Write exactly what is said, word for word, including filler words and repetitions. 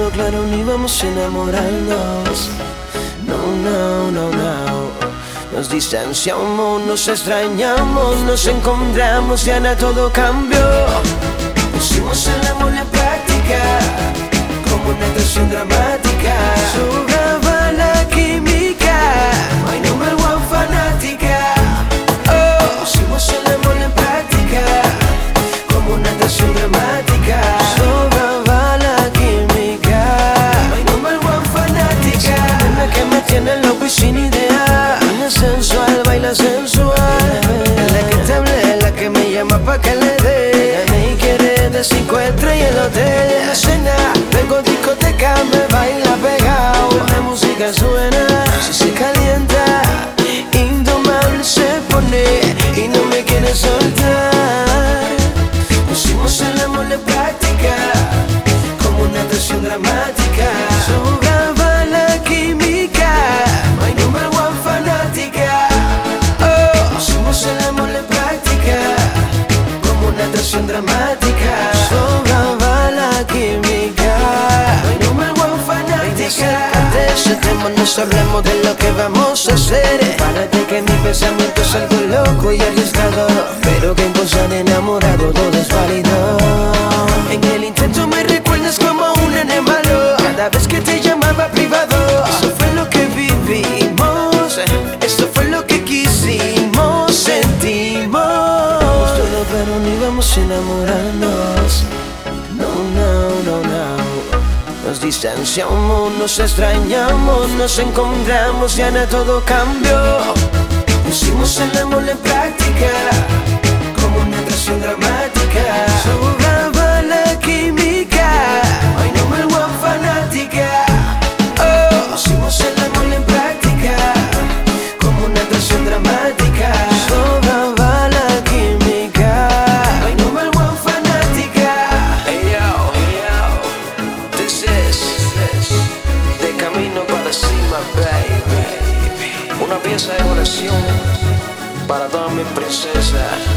todo claro, ni vamos a enamorarnos. No, no, no, no. Nos distanciamos, nos extrañamos, nos encontramos y ahora todo cambió. Pusimos el amor en práctica, como una atracción dramática. Sobraba la química, my number one fanática. Oh, pusimos el amor en práctica, como una atracción dramática. Sobraba la química, my number one fanática. Dime que me tiene loco y sin idea. Baila sensual, baila sensual. La que te hablé, la que me llama pa' que le dé. Y quiere de cinco estrellas el hotel. La cena, vengo discoteca, me baila pegado. La música suena, si se calienta, indomable se pone y no me quiere soltar. Pusimos el amor en práctica, como una atracción dramática. Sobraba la química, my number one fanática. Oh, pusimos el amor en práctica, como una atracción dramática. Sobraba la química, my number one fanática. De ese tema nos hablemos de lo que vamos a hacer. Párate que mi pensamiento es algo loco y arriesgado, pero que en cosa de enamorado todo es válido. En el intento me recuerdas como un nene malo, cada vez que te llamaba privado. Eso fue lo que vivimos, esto fue lo que quisimos, sentimos todo, pero ni vamos a enamorarnos. No, no, no, no. Nos distanciamos, nos extrañamos, nos encontramos y ahora todo cambió. Pusimos el amor en práctica, como una atracción dramática. Sobraba la química, my number one fanática. Oh, pusimos el amor en práctica, como una atracción dramática. Sobraba la química, my number one fanática. Hey yo, hey yo, this is De Camino para Cima, baby. Una pieza de oración para todas mis princesas.